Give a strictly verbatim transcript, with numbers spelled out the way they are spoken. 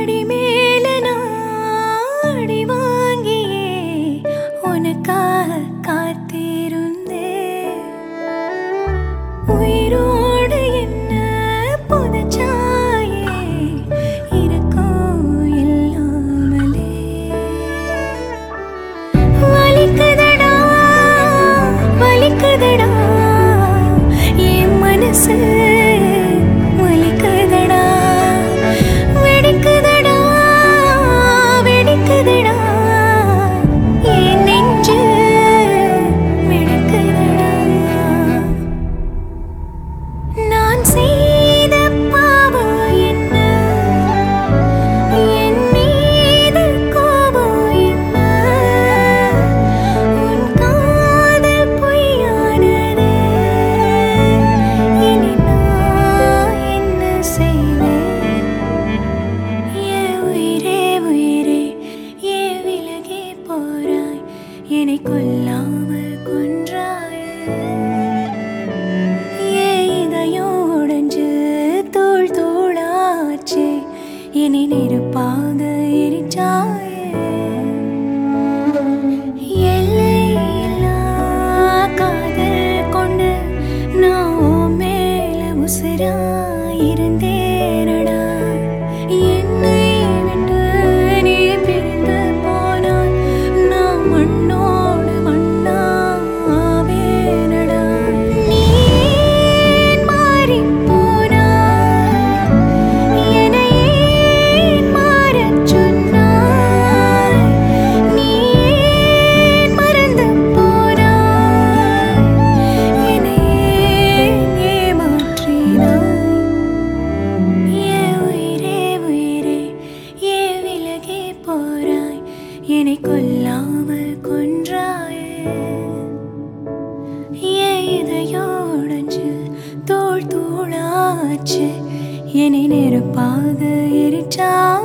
அடி மேல நான் அடி வாங்கியே உனக்காக காத்திருந்தேன். உயிரோடு என்ன புதைச்சாயே இரக்கம் இல்லாமலே. வலிக்குதடா வலிக்குதடா என் மனசு வலிக்குதடா. வெடிக்குதடா வெடிக்குதடா என் நெஞ்சு வெடிக்குதடா. நான் செய்த பாவம் என்ன, என் மீது கோபம் என்ன, உன் காதல் பொய்யானது. இனி நான் என்ன செய்வேன்? என் உயிரே உயிரே ஏன் விலகி போறாய், என்னை கொல்லாமல் கொன்றாயே. ஏன் இதயம் உடைஞ்சு தூள் தூளாச்சு, என்னை நெருப்பாக எரிச்சாயே. எல்லையில்லா காதல் கொண்டு நான் உன் மேல உசுரா இருந்தேனடா. என்னை விட்டு நீ பிரிந்து போனால் நான் மண்ணோடு மண்ணாவேனடா. நீ ஏன் மாறிப் போனாய், என்னை ஏன் மாறச் சொன்னாய், நீ ஏன் மறந்து போனாய், என்னை ஏன் ஏமாற்றினாய். என் உயிரே உயிரே ஏன் விலகி போறாய், என்னை கொல்லாமல் கொன்றாயே. ஏன் இதயம் உடைஞ்சு தூள் தூளாச்சு, என்னை நெருப்பாக எரிச்சாய்.